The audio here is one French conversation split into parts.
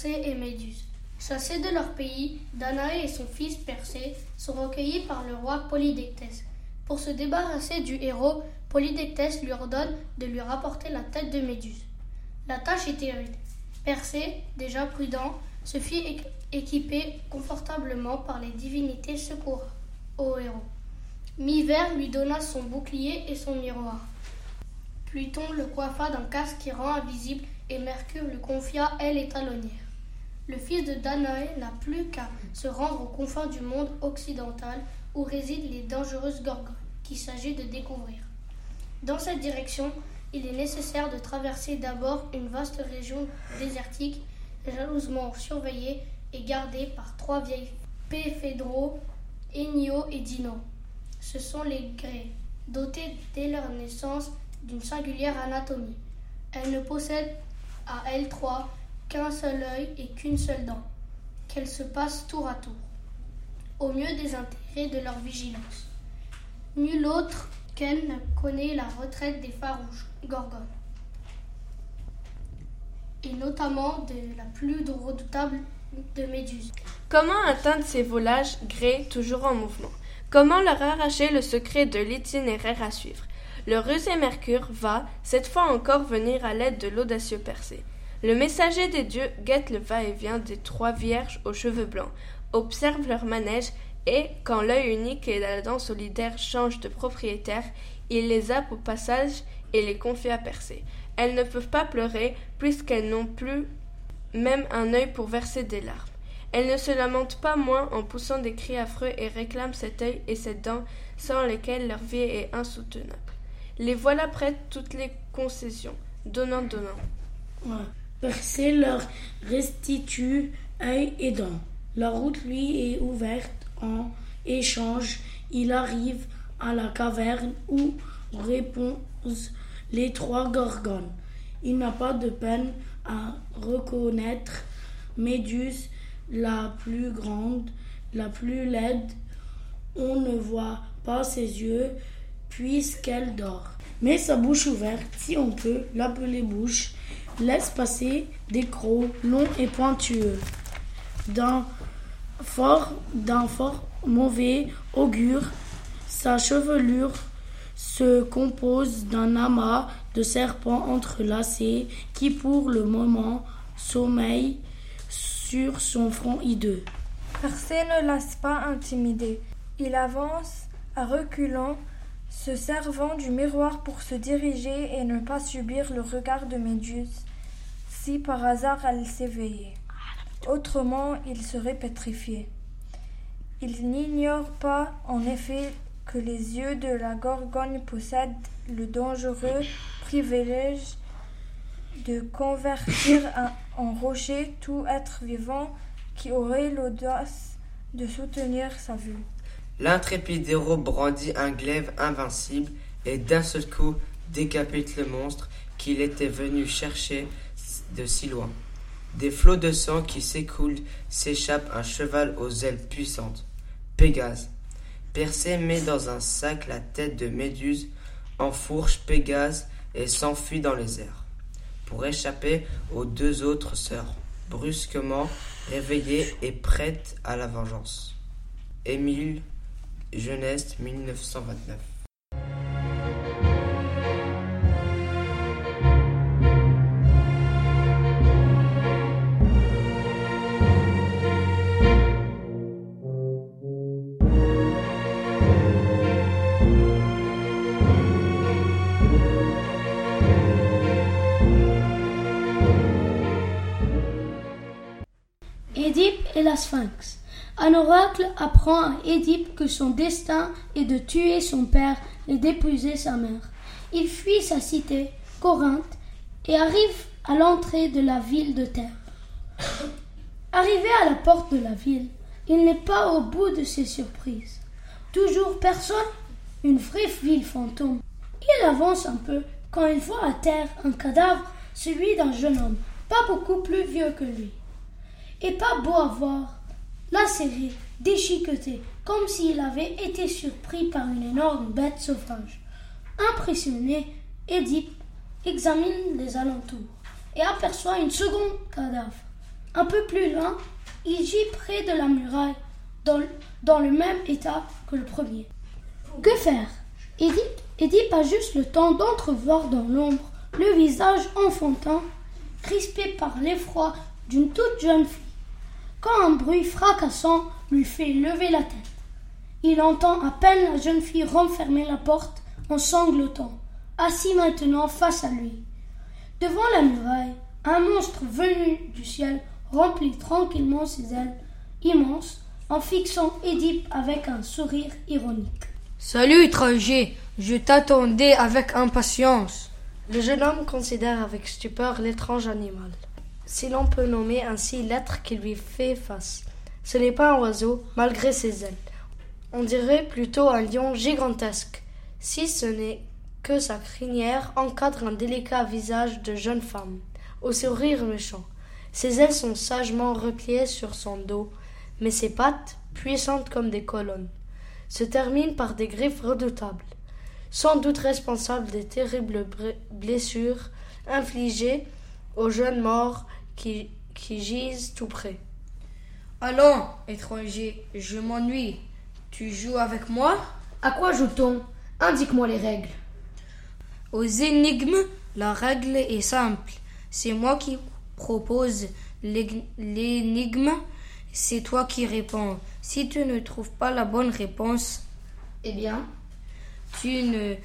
Persée et Méduse. Chassés de leur pays, Danaé et son fils Persée sont recueillis par le roi Polydectès. Pour se débarrasser du héros, Polydectès lui ordonne de lui rapporter la tête de Méduse. La tâche était rude. Persée, déjà prudent, se fit équiper confortablement par les divinités secours au héros. Miver lui donna son bouclier et son miroir. Pluton le coiffa d'un casque qui rend invisible et Mercure lui confia aile et talonnière. Le fils de Danaé n'a plus qu'à se rendre aux confins du monde occidental où résident les dangereuses gorgones qu'il s'agit de découvrir. Dans cette direction, il est nécessaire de traverser d'abord une vaste région désertique, jalousement surveillée et gardée par 3 vieilles Péphédro, Énio et Dino. Ce sont les Grées, dotés dès leur naissance d'une singulière anatomie. Elles ne possèdent à elles 3 qu'un seul œil et qu'une seule dent, qu'elles se passent tour à tour, au mieux des intérêts de leur vigilance. Nul autre qu'elle ne connaît la retraite des farouches gorgones, et notamment de la plus redoutable de Méduse. Comment atteindre ces volages grès toujours en mouvement? Comment leur arracher le secret de l'itinéraire à suivre? Le rusé Mercure va, cette fois encore, venir à l'aide de l'audacieux Persée. Le messager des dieux guette le va-et-vient des 3 vierges aux cheveux blancs, observe leur manège et, quand l'œil unique et la dent solidaire changent de propriétaire, il les zappe au passage et les confie à Persée. Elles ne peuvent pas pleurer puisqu'elles n'ont plus même un œil pour verser des larmes. Elles ne se lamentent pas moins en poussant des cris affreux et réclament cet œil et cette dent sans lesquels leur vie est insoutenable. Les voilà prêtes toutes les concessions, donnant. Ouais. Persée leur restitue œil et dents. La route lui est ouverte en échange. Il arrive à la caverne où reposent les 3 gorgones. Il n'a pas de peine à reconnaître Méduse, la plus grande, la plus laide. On ne voit pas ses yeux puisqu'elle dort. Mais sa bouche ouverte, si on peut l'appeler bouche, laisse passer des crocs longs et pointueux. D'un fort mauvais augure, sa chevelure se compose d'un amas de serpents entrelacés qui pour le moment sommeillent sur son front hideux. Persée ne laisse pas intimider. Il avance à reculons, se servant du miroir pour se diriger et ne pas subir le regard de Méduse, si par hasard elle s'éveillait. Autrement, il serait pétrifié. Il n'ignore pas, en effet, que les yeux de la Gorgone possèdent le dangereux privilège de convertir en rocher tout être vivant qui aurait l'audace de soutenir sa vue. L'intrépide héros brandit un glaive invincible et d'un seul coup décapite le monstre qu'il était venu chercher de si loin. Des flots de sang qui s'écoulent s'échappent un cheval aux ailes puissantes. Pégase. Persée met dans un sac la tête de Méduse, enfourche Pégase et s'enfuit dans les airs, pour échapper aux 2 autres sœurs, brusquement réveillées et prêtes à la vengeance. Émile, Geneste 1929. Édipe et la Sphinx. Un oracle apprend à Édipe que son destin est de tuer son père et d'épouser sa mère. Il fuit sa cité, Corinthe, et arrive à l'entrée de la ville de Thèbes. Arrivé à la porte de la ville, il n'est pas au bout de ses surprises. Toujours personne, une vraie ville fantôme. Il avance un peu quand il voit à terre un cadavre, celui d'un jeune homme, pas beaucoup plus vieux que lui. Et pas beau à voir, lacéré, déchiqueté, comme s'il avait été surpris par une énorme bête sauvage. Impressionné, Édipe examine les alentours et aperçoit une seconde cadavre, Un peu plus loin, il gît près de la muraille, dans le même état que le premier. Que faire? Édipe a juste le temps d'entrevoir dans l'ombre le visage enfantin, crispé par l'effroi d'une toute jeune fille, quand un bruit fracassant lui fait lever la tête. Il entend à peine la jeune fille renfermer la porte en sanglotant, assis maintenant face à lui. Devant la muraille, un monstre venu du ciel remplit tranquillement ses ailes immenses en fixant Édipe avec un sourire ironique. « Salut étranger, je t'attendais avec impatience. » Le jeune homme considère avec stupeur l'étrange animal, si l'on peut nommer ainsi l'être qui lui fait face. Ce n'est pas un oiseau, malgré ses ailes. On dirait plutôt un lion gigantesque, si ce n'est que sa crinière encadre un délicat visage de jeune femme, au sourire méchant. Ses ailes sont sagement repliées sur son dos, mais ses pattes, puissantes comme des colonnes, se terminent par des griffes redoutables, sans doute responsables des terribles blessures infligées aux jeunes morts qui gisent tout près. « Allons, étranger, je m'ennuie. Tu joues avec moi ?»« À quoi joue-t-on? Indique-moi les règles. » Aux énigmes, la règle est simple. C'est moi qui propose l'énigme, c'est toi qui réponds. Si tu ne trouves pas la bonne réponse, eh bien, tu ne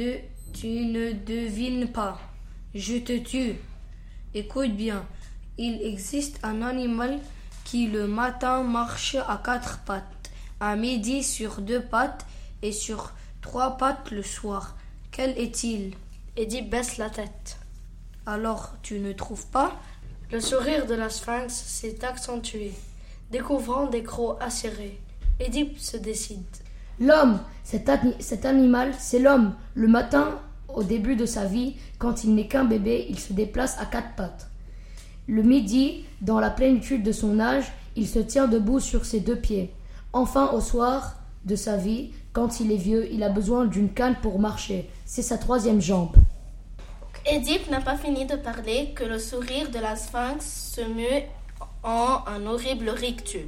devines pas. Je te tue. Écoute bien, il existe un animal qui le matin marche à 4 pattes, à midi sur 2 pattes et sur 3 pattes le soir. Quel est-il? Édipe baisse la tête. Alors, tu ne trouves pas? Le sourire de la sphinx s'est accentué, découvrant des crocs acérés. Édipe se décide. L'homme, cet animal, c'est l'homme. Le matin, au début de sa vie, quand il n'est qu'un bébé, il se déplace à 4 pattes. Le midi, dans la plénitude de son âge, il se tient debout sur ses 2 pieds. Enfin, au soir de sa vie, quand il est vieux, il a besoin d'une canne pour marcher. C'est sa 3e jambe. Édipe n'a pas fini de parler que le sourire de la sphinx se mue en un horrible rictus.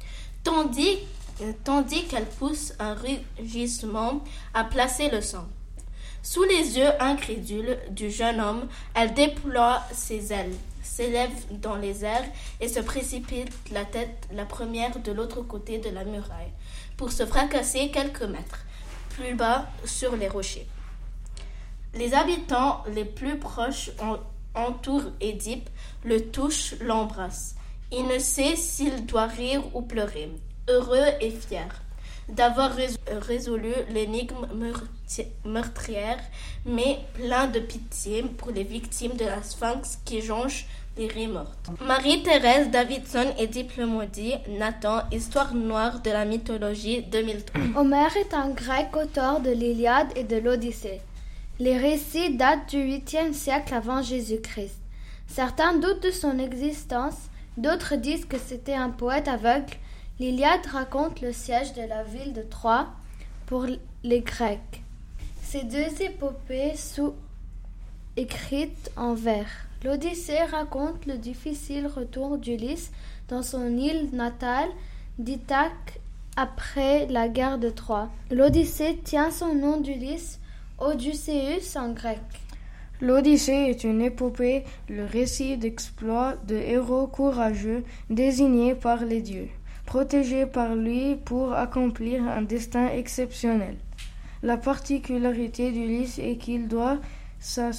Tandis qu'elle pousse un rugissement à placer le sang. Sous les yeux incrédules du jeune homme, elle déploie ses ailes, s'élève dans les airs et se précipite la tête la première de l'autre côté de la muraille, pour se fracasser quelques mètres plus bas sur les rochers. Les habitants les plus proches entourent Édipe, le touchent, l'embrassent. Il ne sait s'il doit rire ou pleurer, heureux et fier d'avoir résolu l'énigme meurtrière, mais plein de pitié pour les victimes de la sphinx qui jonchent les riz mortes. Marie-Thérèse Davidson, Édipe le maudit, Nathan, Histoire noire de la mythologie 2003. Homère est un grec auteur de l'Iliade et de l'Odyssée. Les récits datent du 8e siècle avant Jésus-Christ. Certains doutent de son existence, d'autres disent que c'était un poète aveugle. L'Iliade raconte le siège de la ville de Troie pour les Grecs. Ces 2 épopées sont écrites en vers. L'Odyssée raconte le difficile retour d'Ulysse dans son île natale d'Ithaque après la guerre de Troie. L'Odyssée tient son nom d'Ulysse, Odysseus en grec. L'Odyssée est une épopée, le récit d'exploits de héros courageux désignés par les dieux, protégés par lui pour accomplir un destin exceptionnel. La particularité d'Ulysse est qu'il doit sa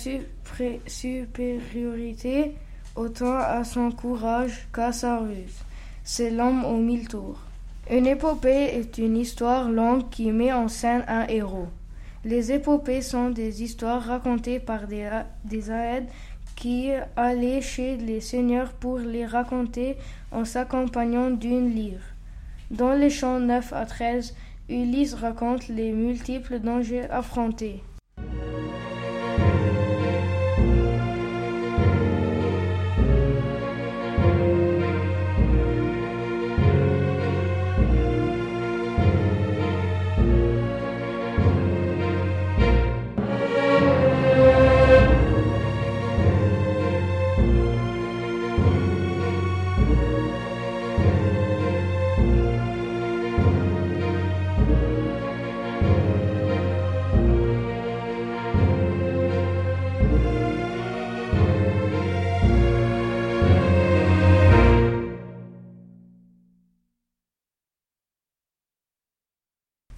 supériorité autant à son courage qu'à sa ruse. C'est l'homme aux 1000 tours. Une épopée est une histoire longue qui met en scène un héros. Les épopées sont des histoires racontées par des aèdes qui allaient chez les seigneurs pour les raconter en s'accompagnant d'une lyre. Dans les chants 9 à 13, Ulysse raconte les multiples dangers affrontés.